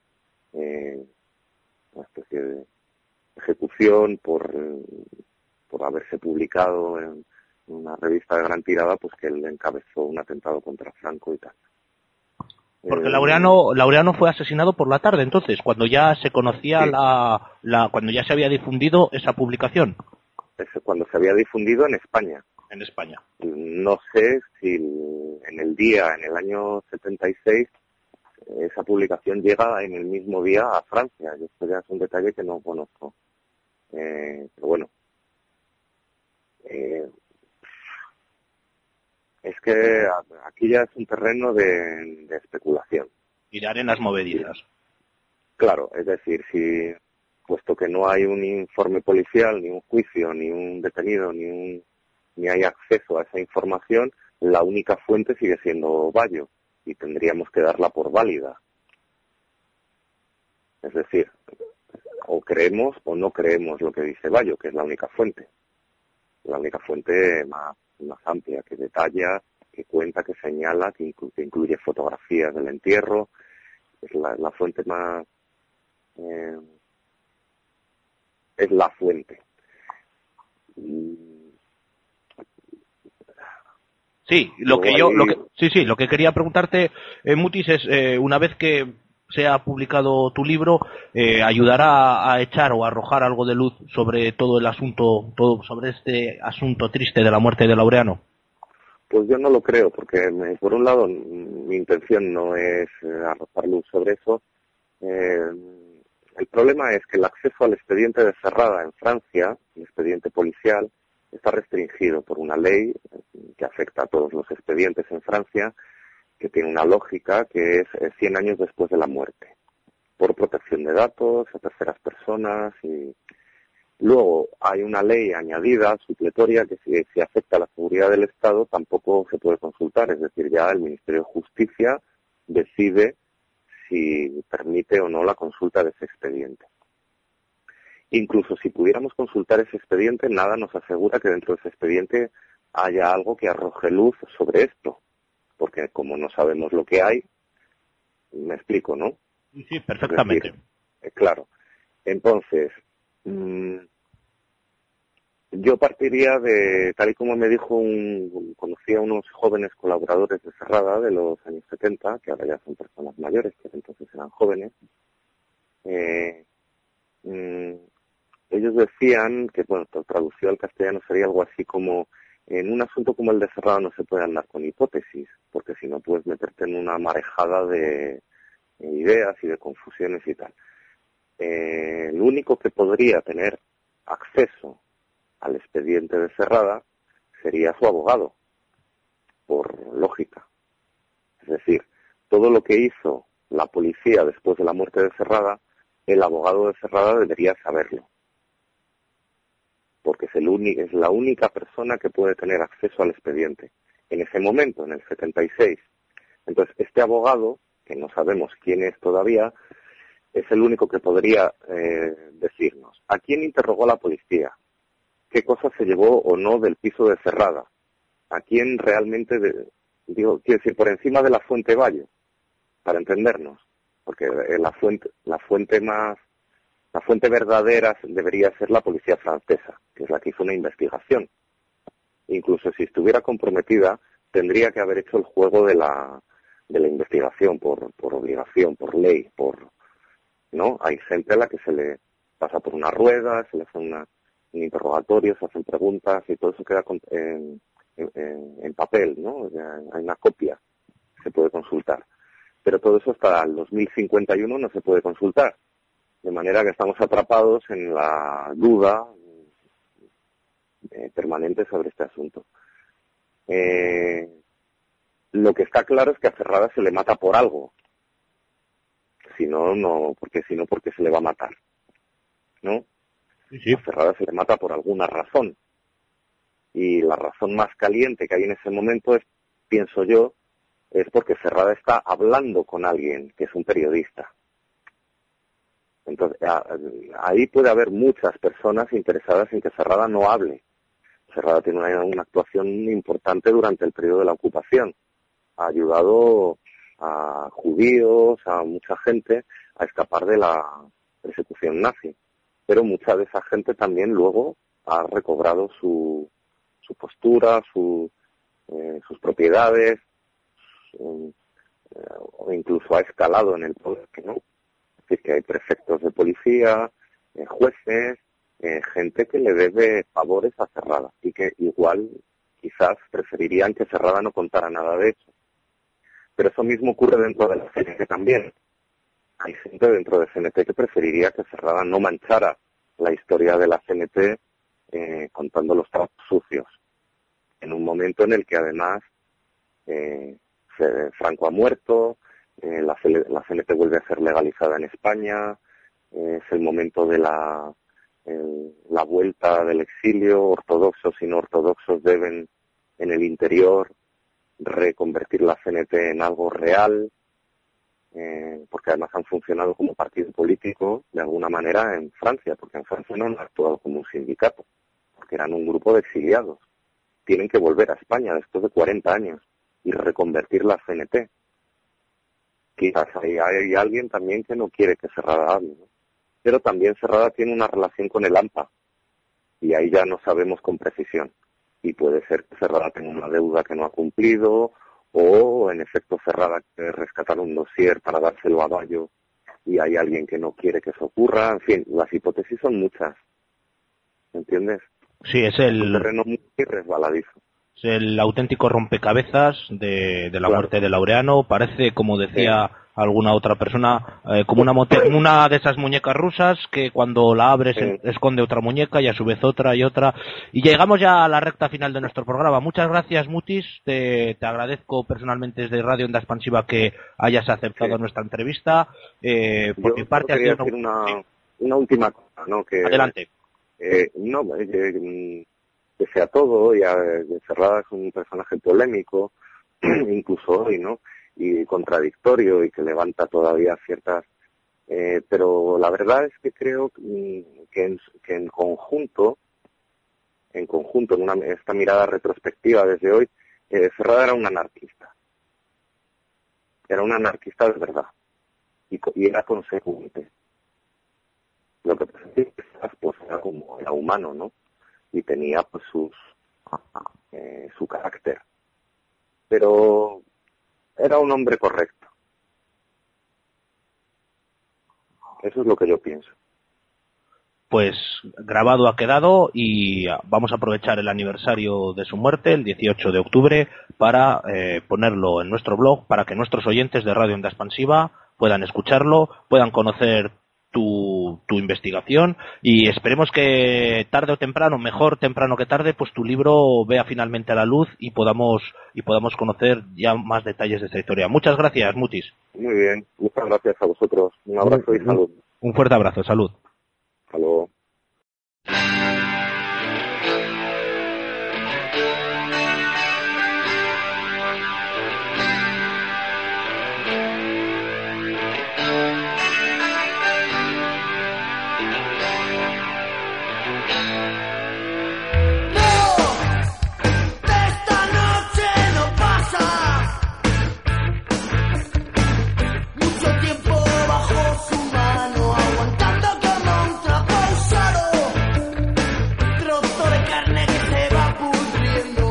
F: una especie de ejecución por haberse publicado en una revista de gran tirada, pues que él encabezó un atentado contra Franco y tal.
D: Porque Laureano fue asesinado por la tarde, entonces, cuando ya se conocía
F: sí.
D: Cuando ya se había difundido esa publicación.
F: Cuando se había difundido en España.
D: En España.
F: No sé si en el año 76, esa publicación llega en el mismo día a Francia. Esto ya es un detalle que no conozco. Pero bueno. Es que aquí ya es un terreno de especulación.
D: Y de arenas movedizas.
F: Claro, es decir, puesto que no hay un informe policial, ni un juicio, ni un detenido, ni hay acceso a esa información, la única fuente sigue siendo Bayo y tendríamos que darla por válida. Es decir, o creemos o no creemos lo que dice Bayo, que es la única fuente. La única fuente más amplia, que detalla, que cuenta, que señala, que incluye fotografías del entierro. Es la fuente más... es la fuente.
D: Sí, lo que quería preguntarte, Mutis, es una vez que sea publicado tu libro, ayudará a echar o a arrojar algo de luz sobre todo el asunto, sobre este asunto triste de la muerte de Laureano.
F: Pues yo no lo creo, porque por un lado mi intención no es arrojar luz sobre eso. El problema es que el acceso al expediente de Serrada en Francia, el expediente policial, está restringido por una ley que afecta a todos los expedientes en Francia, que tiene una lógica que es 100 años después de la muerte, por protección de datos a terceras personas. Y luego hay una ley añadida, supletoria, que si afecta a la seguridad del Estado tampoco se puede consultar, es decir, ya el Ministerio de Justicia decide si permite o no la consulta de ese expediente. Incluso si pudiéramos consultar ese expediente, nada nos asegura que dentro de ese expediente haya algo que arroje luz sobre esto, porque como no sabemos lo que hay, me explico, ¿no?
D: Sí, perfectamente.
F: Es decir, claro. Entonces, yo partiría de, tal y como me dijo conocí a unos jóvenes colaboradores de Serrada de los años 70, que ahora ya son personas mayores, que entonces eran jóvenes. Ellos decían que, bueno, traducido al castellano sería algo así como: en un asunto como el de Serrada no se puede andar con hipótesis, porque si no puedes meterte en una marejada de ideas y de confusiones y tal. El único que podría tener acceso al expediente de Serrada sería su abogado, por lógica. Es decir, todo lo que hizo la policía después de la muerte de Serrada, el abogado de Serrada debería saberlo, porque es la única persona que puede tener acceso al expediente en ese momento, en el 76. Entonces, este abogado, que no sabemos quién es todavía, es el único que podría decirnos a quién interrogó la policía, qué cosa se llevó o no del piso de Serrada, a quién realmente, quiero decir, por encima de la fuente Bayo, para entendernos, porque la fuente verdadera debería ser la policía francesa, que es la que hizo una investigación. Incluso si estuviera comprometida, tendría que haber hecho el juego de la investigación por obligación, por ley, ¿no? Hay gente a la que se le pasa por una rueda, se le hace un interrogatorio, se hacen preguntas y todo eso queda en papel, ¿no? O sea, hay una copia, se puede consultar. Pero todo eso hasta el 2051 no se puede consultar. De manera que estamos atrapados en la duda permanente sobre este asunto. Lo que está claro es que a Serrada se le mata por algo. Si no, porque se le va a matar, ¿no?
D: Sí.
F: A Serrada se le mata por alguna razón. Y la razón más caliente que hay en ese momento es, pienso yo, es porque Serrada está hablando con alguien que es un periodista. Entonces, ahí puede haber muchas personas interesadas en que Serrada no hable. Serrada tiene una actuación importante durante el periodo de la ocupación. Ha ayudado a judíos, a mucha gente a escapar de la persecución nazi. Pero mucha de esa gente también luego ha recobrado su postura, sus propiedades, o incluso ha escalado en el poder, ¿no? Es decir, que hay prefectos de policía, jueces, gente que le debe favores a Serrada y que igual quizás preferirían que Serrada no contara nada de eso. Pero eso mismo ocurre dentro de la CNT también. Hay gente dentro de CNT que preferiría que Serrada no manchara la historia de la CNT contando los trapos sucios, en un momento en el que además Franco ha muerto, la CNT vuelve a ser legalizada en España, es el momento de la vuelta del exilio, ortodoxos y no ortodoxos deben en el interior reconvertir la CNT en algo real, porque además han funcionado como partido político de alguna manera en Francia, porque en Francia no han actuado como un sindicato, porque eran un grupo de exiliados. Tienen que volver a España después de 40 años y reconvertir la CNT. Quizás hay alguien también que no quiere que Serrada hable, ¿no? Pero también Serrada tiene una relación con el AMPA, y ahí ya no sabemos con precisión. y puede ser que Ferrada tenga una deuda que no ha cumplido, o en efecto Ferrada quiere rescatar un dossier para dárselo a Bayo y hay alguien que no quiere que eso ocurra. En fin, las hipótesis son muchas, ¿entiendes?
D: Sí, es
F: Un terreno muy resbaladizo.
D: Es el auténtico rompecabezas de la muerte de Laureano. Parece, como decía alguna otra persona, como una de esas muñecas rusas que cuando la abres esconde otra muñeca y a su vez otra y otra. Y llegamos ya a la recta final de nuestro programa. Muchas gracias, Mutis. Te agradezco personalmente desde Radio Onda Expansiva que hayas aceptado nuestra entrevista. Por mi parte,
F: quería decir una última cosa, ¿no?
D: Adelante.
F: Pese a todo, y Ferrada es un personaje polémico, incluso hoy, ¿no? Y contradictorio, y que levanta todavía ciertas... pero la verdad es que creo que en conjunto, en esta mirada retrospectiva desde hoy, Ferrada era un anarquista. Era un anarquista de verdad. Y era consecuente. Lo que pasa es que pues, era humano, ¿no? Y tenía pues su carácter, pero era un hombre correcto. Eso es lo que yo pienso.
D: Pues grabado ha quedado y vamos a aprovechar el aniversario de su muerte, el 18 de octubre, para ponerlo en nuestro blog, para que nuestros oyentes de Radio Onda Expansiva puedan escucharlo, puedan conocer tu investigación, y esperemos que tarde o temprano, mejor temprano que tarde, pues tu libro vea finalmente a la luz y podamos conocer ya más detalles de esta historia. Muchas gracias, Mutis.
F: Muy bien, muchas gracias a vosotros. Un abrazo y salud.
D: Un fuerte abrazo, salud.
F: Hasta luego.
H: Trozo de carne que se va pudriendo.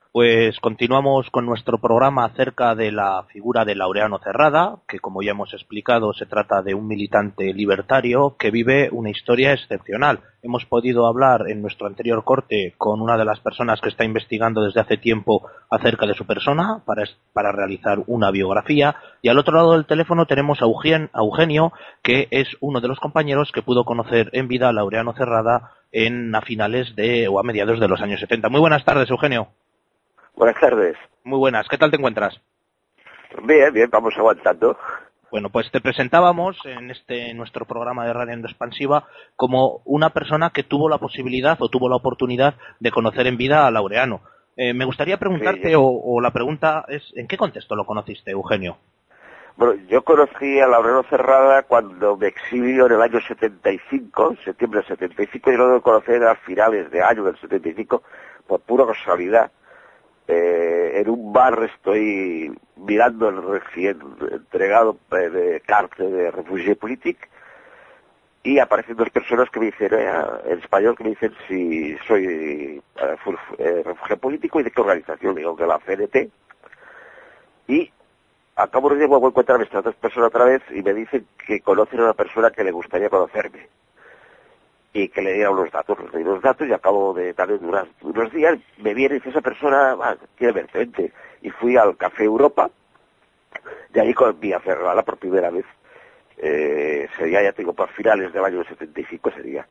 D: Pues continuamos con nuestro programa acerca de la figura de Laureano Cerrada, que como ya hemos explicado se trata de un militante libertario que vive una historia excepcional. Hemos podido hablar en nuestro anterior corte con una de las personas que está investigando desde hace tiempo acerca de su persona para realizar una biografía, y al otro lado del teléfono tenemos a Eugenio, que es uno de los compañeros que pudo conocer en vida a Laureano Cerrada a finales o a mediados de los años 70. Muy buenas tardes, Eugenio.
H: Buenas tardes.
D: Muy buenas, ¿qué tal te encuentras?
H: Bien, vamos aguantando.
D: Bueno, pues te presentábamos en nuestro programa de Radio Onda Expansiva como una persona que tuvo la posibilidad o tuvo la oportunidad de conocer en vida a Laureano. Me gustaría preguntarte,
H: sí.
D: o la pregunta es, ¿en qué contexto lo conociste, Eugenio?
H: Bueno, yo conocí a Laureano Cerrada cuando me exilió en el año 75, septiembre del 75, y lo de conocer a finales de año del 75, por pura casualidad. En un bar estoy mirando el recién entregado de cárcel de refugié político y aparecen dos personas que me dicen, en español, que me dicen si soy refugié político y de qué organización. Digo que la CNT. Y al cabo de un tiempo voy a encontrarme estas dos personas otra vez y me dicen que conocen a una persona que le gustaría conocerme y que le diera unos datos. Le di unos datos y acabo de darle unos días, me viene y dice, esa persona quiere verte, vente. Y fui al Café Europa, y ahí vi a Cerrada por primera vez. Sería, ya tengo, por finales del año 75 sería.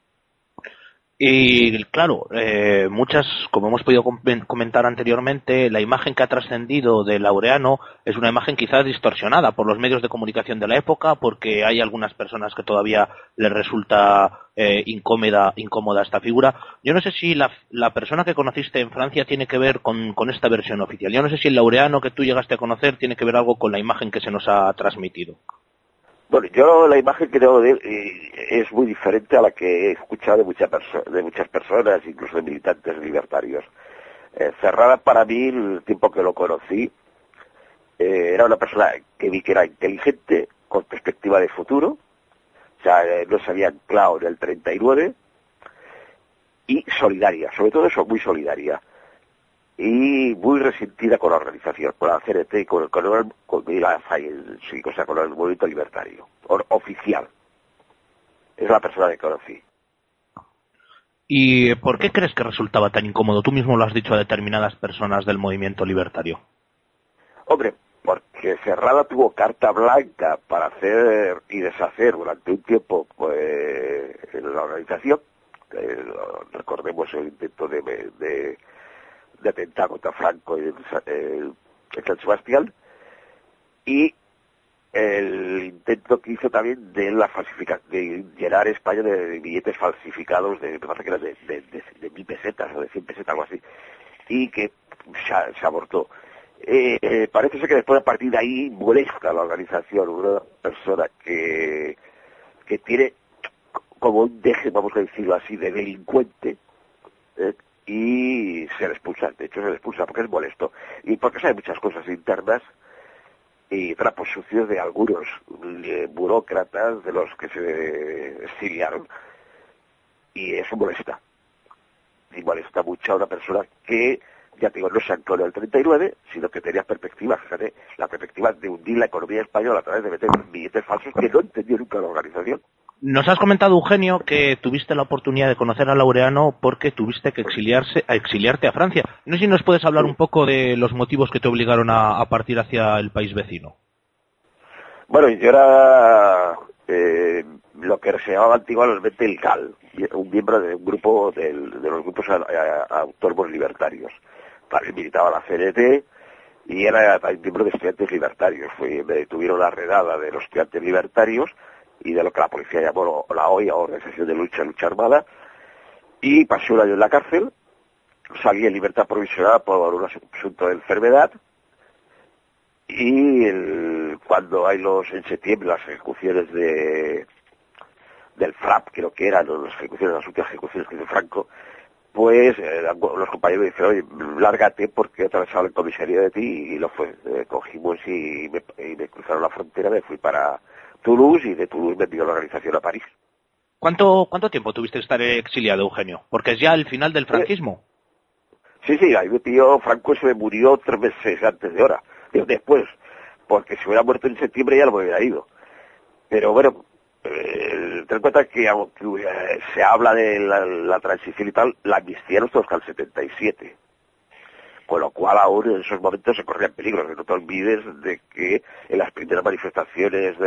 D: Y claro, muchas, como hemos podido comentar anteriormente, la imagen que ha trascendido de Laureano es una imagen quizás distorsionada por los medios de comunicación de la época, porque hay algunas personas que todavía les resulta incómoda esta figura. Yo no sé si la persona que conociste en Francia tiene que ver con esta versión oficial. Yo no sé si el Laureano que tú llegaste a conocer tiene que ver algo con la imagen que se nos ha transmitido.
H: Bueno, yo la imagen que tengo de él es muy diferente a la que he escuchado de muchas personas, incluso de militantes libertarios. Cerrada, para mí, el tiempo que lo conocí, era una persona que vi que era inteligente, con perspectiva de futuro, o sea, no se había anclado en el 39, y solidaria, sobre todo eso, muy solidaria. Y muy resentida con la organización, con la CNT y con el movimiento libertario, oficial. Es la persona que conocí.
D: ¿Y por qué crees que resultaba tan incómodo? Tú mismo lo has dicho a determinadas personas del movimiento libertario.
H: Hombre, porque Cerrada tuvo carta blanca para hacer y deshacer durante un tiempo en la organización. Recordemos el intento de atentar contra Franco en San Sebastián, y el intento que hizo también de llenar España de billetes falsificados me parece que eran de 1.000 pesetas o de 100 pesetas, algo así, y que se abortó. Parece ser que después, a partir de ahí, molesta a la organización una persona que tiene como un deje, vamos a decirlo así, de delincuente, y se le expulsa. De hecho, se le expulsa porque es molesto y porque sabe muchas cosas internas y trapos sucios de algunos burócratas de los que se exiliaron, y eso molesta. Y molesta mucho a una persona que, ya te digo, no se ancló en el 39, sino que tenía perspectiva, fíjate, la perspectiva de hundir la economía española a través de meter billetes falsos que no entendió nunca la organización.
D: Nos has comentado, Eugenio, que tuviste la oportunidad de conocer a Laureano porque tuviste que exiliarte a Francia. No sé si nos puedes hablar un poco de los motivos que te obligaron a partir hacia el país vecino.
H: Bueno, yo era lo que se llamaba antiguamente el GAL, un miembro de un grupo de los grupos autónomos libertarios. También militaba la CNT y era también miembro de estudiantes libertarios. Me detuvieron la redada de los estudiantes libertarios y de lo que la policía llamó la OIA, Organización de Lucha Armada, y pasé un año en la cárcel. Salí en libertad provisional por un asunto de enfermedad, y cuando hay en septiembre las ejecuciones del FRAP, creo que eran las últimas ejecuciones que hizo Franco, pues los compañeros dijeron, oye, lárgate porque otra vez hablo en comisaría de ti, y lo fue. Cogimos y me cruzaron la frontera, me fui para Toulouse, y de Toulouse me envió la organización a París.
D: ¿Cuánto tiempo tuviste que estar exiliado, Eugenio? Porque es ya el final del franquismo.
H: Sí, ahí me pilló, Franco se me murió 3 meses antes de hora, después, porque si hubiera muerto en septiembre ya lo hubiera ido. Pero bueno, ten en cuenta que aunque se habla de la transición y tal, la amnistía no está hasta el 77. Con lo cual aún en esos momentos se corrían peligros. No te olvides de que en las primeras manifestaciones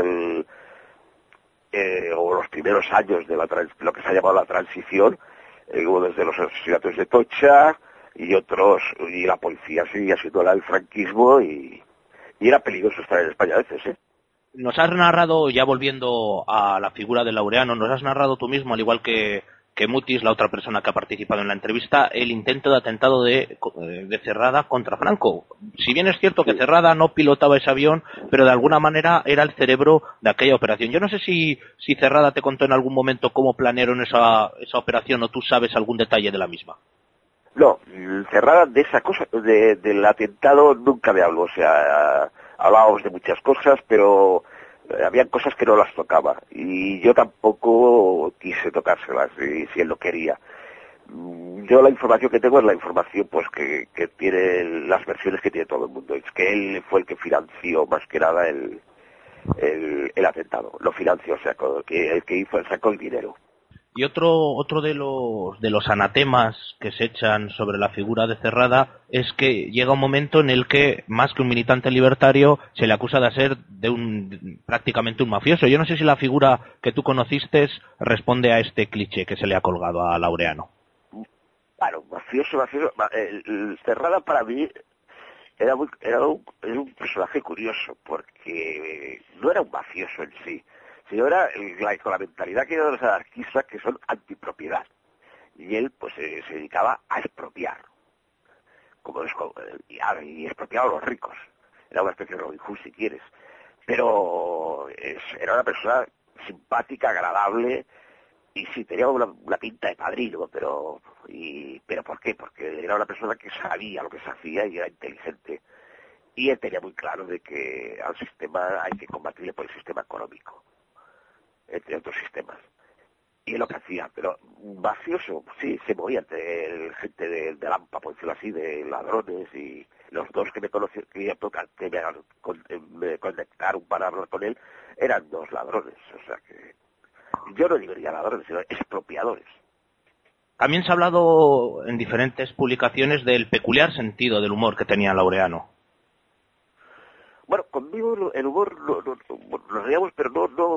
H: o los primeros años de lo que se ha llamado la transición, hubo desde los asesinatos de Tocha y otros, y la policía seguía siendo la del franquismo y era peligroso estar en España a veces, ¿eh?
D: Nos has narrado, ya volviendo a la figura de Laureano, nos has narrado tú mismo, al igual que Mutis, la otra persona que ha participado en la entrevista, el intento de atentado de Cerrada contra Franco. Si bien es cierto que Cerrada no pilotaba ese avión, pero de alguna manera era el cerebro de aquella operación. Yo no sé si Cerrada te contó en algún momento cómo planearon esa operación, o tú sabes algún detalle de la misma.
H: No, Cerrada de esa cosa, del atentado nunca me habló. O sea, hablábamos de muchas cosas, pero habían cosas que no las tocaba y yo tampoco quise tocárselas si él lo quería. Yo la información que tengo es la información pues que tiene las versiones que tiene todo el mundo. Es que él fue el que financió más que nada el atentado. Lo financió, o sea, el que hizo, sacó el dinero.
D: Y otro de los anatemas que se echan sobre la figura de Cerrada es que llega un momento en el que, más que un militante libertario, se le acusa de ser prácticamente un mafioso. Yo no sé si la figura que tú conociste responde a este cliché que se le ha colgado a Laureano.
H: Bueno, mafioso. Cerrada para mí era un personaje curioso, porque no era un mafioso en sí. Sino era con la mentalidad que eran los anarquistas, que son antipropiedad. Y él pues se dedicaba a expropiar. Y expropiaba a los ricos. Era una especie de Robin Hood, si quieres. Pero era una persona simpática, agradable, y sí, tenía una pinta de padrino, pero ¿por qué? Porque era una persona que sabía lo que se hacía y era inteligente. Y él tenía muy claro de que al sistema hay que combatirle por el sistema económico, entre otros sistemas. Y es lo que hacía, pero mafioso, sí, se movía entre gente de Lampa, por decirlo así, de ladrones, y los dos que me conocían, que me conectaron para hablar con él, eran 2 ladrones. O sea que yo no diría ladrones, sino expropiadores.
D: También se ha hablado en diferentes publicaciones del peculiar sentido del humor que tenía Laureano.
H: Bueno, conmigo el humor nos reíamos, pero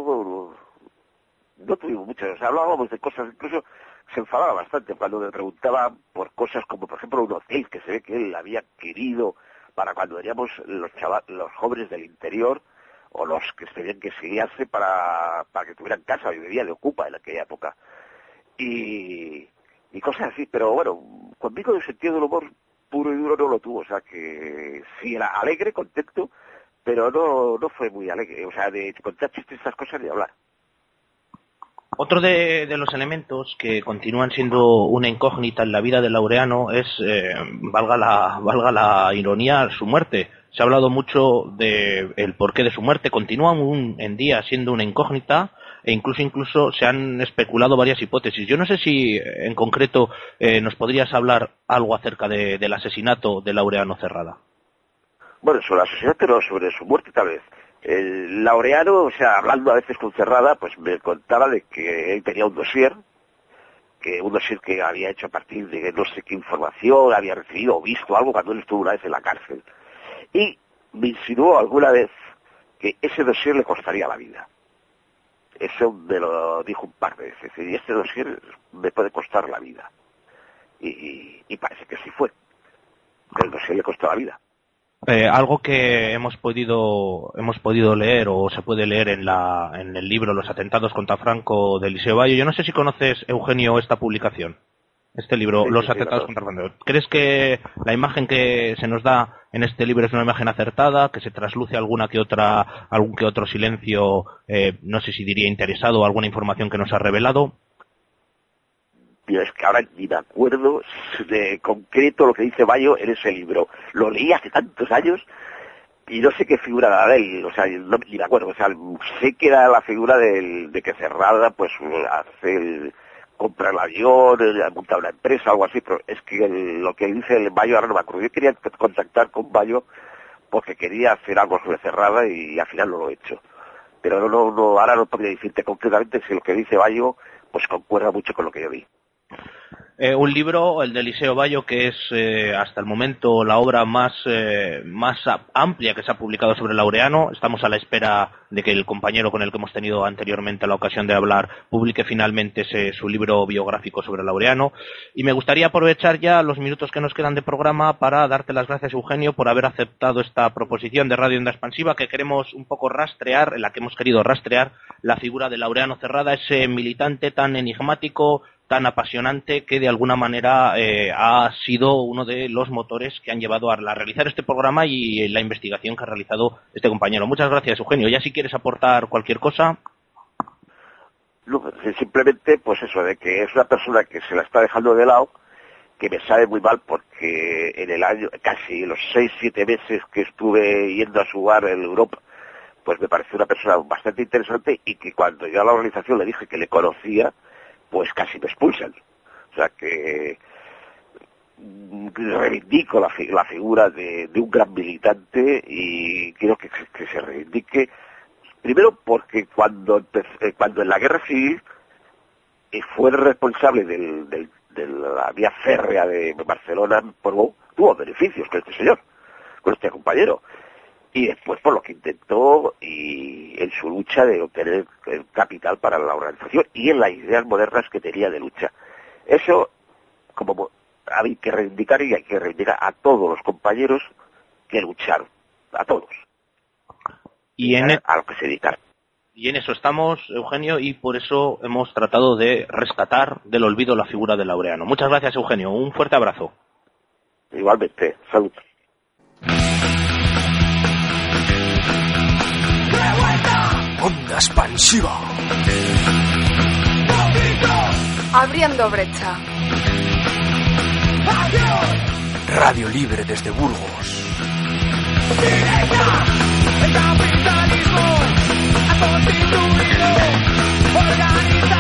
H: no tuvimos mucho. O sea, hablábamos de cosas, incluso se enfadaba bastante cuando me preguntaba por cosas como, por ejemplo, un hotel que se ve que él había querido para cuando veníamos los jóvenes del interior, o los que tenían que exiliarse para que tuvieran casa, y vivía de ocupa en aquella época. Y cosas así, pero bueno, conmigo el sentido del humor puro y duro no lo tuvo. O sea que sí, era alegre, contento, pero no fue muy alegre. O sea, de contar chistes, estas cosas, ni hablar.
D: Otro de los elementos que continúan siendo una incógnita en la vida de Laureano es, valga la ironía, su muerte. Se ha hablado mucho del porqué de su muerte, continúa aún en día siendo una incógnita, e incluso se han especulado varias hipótesis. Yo no sé si en concreto nos podrías hablar algo acerca del asesinato de Laureano Cerrada.
H: Bueno, sobre el asesinato no, sobre su muerte tal vez. El Laureano, o sea, hablando a veces con Cerrada, pues me contaba de que él tenía un dossier que había hecho a partir de no sé qué información, había recibido o visto algo cuando él estuvo una vez en la cárcel. Y me insinuó alguna vez que ese dossier le costaría la vida. Eso me lo dijo un par de veces. Y este dossier me puede costar la vida. Y parece que sí fue. Que el dossier le costó la vida.
D: Algo que hemos podido leer, o se puede leer en el libro Los atentados contra Franco de Eliseo Bayo. Yo no sé si conoces, Eugenio, esta publicación, este libro,
H: sí,
D: Los atentados contra Franco. ¿Crees que la imagen que se nos da en este libro es una imagen acertada, que se trasluce algún que otro silencio, no sé si diría interesado, o alguna información que nos ha revelado?
H: Pero es que ahora ni me acuerdo de concreto lo que dice Bayo en ese libro. Lo leí hace tantos años y no sé qué figura era de él, o sea, ni me acuerdo. O sea, sé que era la figura de que Cerrada pues hace compra el avión, montar una empresa, algo así, pero es que lo que dice el Bayo ahora no me acuerdo. Yo quería contactar con Bayo porque quería hacer algo sobre Cerrada y al final no lo he hecho. Pero no, ahora no podría decirte concretamente si lo que dice Bayo pues concuerda mucho con lo que yo vi.
D: Un libro, el de Eliseo Bayo, que es hasta el momento la obra más amplia que se ha publicado sobre Laureano. Estamos a la espera de que el compañero con el que hemos tenido anteriormente la ocasión de hablar publique finalmente su libro biográfico sobre Laureano. Y me gustaría aprovechar ya los minutos que nos quedan de programa para darte las gracias, Eugenio, por haber aceptado esta proposición de Radio Onda Expansiva, que queremos un poco rastrear, en la que hemos querido rastrear la figura de Laureano Cerrada, ese militante tan enigmático, tan apasionante, que de alguna manera ha sido uno de los motores que han llevado a realizar este programa y la investigación que ha realizado este compañero. Muchas gracias, Eugenio. Ya si quieres aportar cualquier cosa.
H: No, simplemente, pues eso, de que es una persona que se la está dejando de lado, que me sabe muy mal porque en el año, casi los 6-7 meses que estuve yendo a su bar en Europa, pues me pareció una persona bastante interesante y que cuando yo a la organización le dije que le conocía, pues casi me expulsan. O sea que reivindico la figura de un gran militante y quiero que se reivindique, primero porque cuando en la guerra civil fue responsable de la vía férrea de Barcelona, tuvo beneficios con este señor, con este compañero. Y después por lo que intentó y en su lucha de obtener el capital para la organización y en las ideas modernas que tenía de lucha. Eso, como hay que reivindicar, y hay que reivindicar a todos los compañeros que lucharon, a todos,
D: y
H: a lo que se dedicaron.
D: Y en eso estamos, Eugenio, y por eso hemos tratado de rescatar del olvido la figura de Laureano. Muchas gracias, Eugenio. Un fuerte abrazo.
H: Igualmente. Salud.
A: Onda Expansiva.
I: Abriendo brecha.
A: Radio libre desde Burgos.
B: El capitalismo ha constituido organismo.